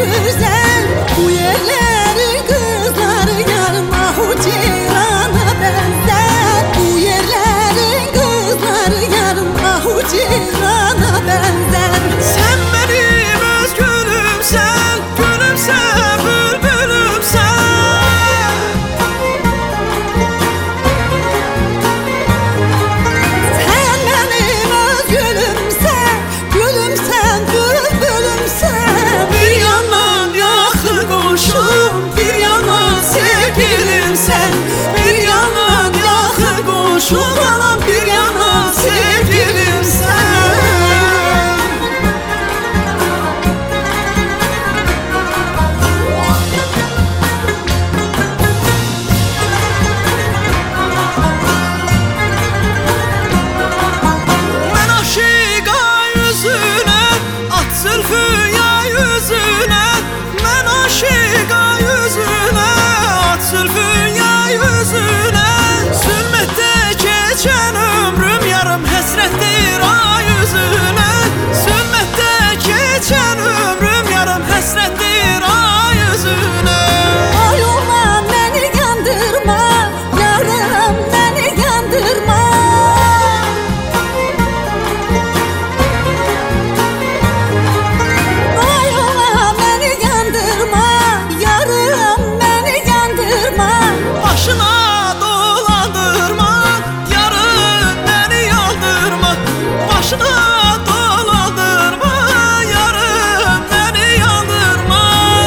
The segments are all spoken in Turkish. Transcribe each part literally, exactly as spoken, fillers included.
güzel. Bu yerlerin kızları yarın ahu cirana benzer. Bu yerlerin kızları yarın ahu cirana benzer. Sen benim öz gülümsen, gülümsen, bülbülümsen. Sen benim öz gülümsen, gülümsen, bülbülümsen. Bir yandan yakın koşum, bir yandan sevgilim sen. Bir yandan yakın koşum, anam bir yandan sevgilim sen. Ben aşığa yüzüne, at zülfüya yüzüne. Ben aşığa yüzüne, at zülfüya yüzüne. Zülmette geçen ömrüm yarım hasrettir ay yüzüne. Zülmette geçen ömrüm yarım hasrettir ay yüzüne. Ay oğlan beni yandırma, yarım beni yandırma. Ay oğlan beni yandırma, yarım beni yandırma. Başına dolandırma, yarın beni yandırma. Başına dolandırma, yarın beni yandırma.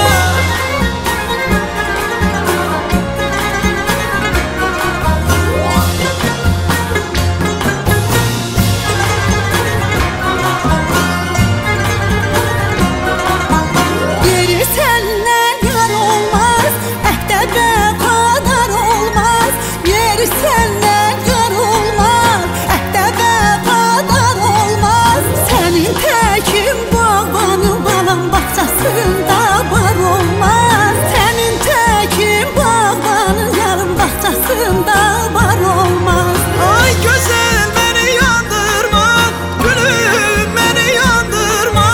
Yeri senden yar olmaz, ehdebe kadar olmaz. Yeri senden yar olmaz, ehdebe kadar olmaz. Senin tekin bağbanı balam bahçesinde var olmaz. Senin tekin bağbanı yarım bahçesinde var olmaz. Ay güzel beni yandırma, gülüm beni yandırma.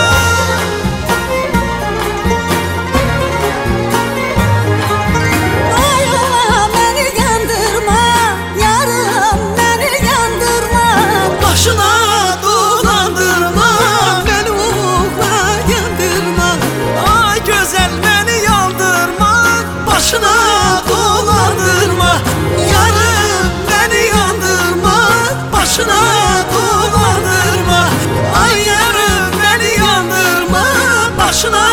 Ay ola beni yandırma, yarım beni yandırma. Başına dolandırma, beni ufla yandırma. Ay güzel beni yandırma, başına dolandırma. Yarım beni yandırma, başına dolandırma. Ay yarım beni yandırma, başına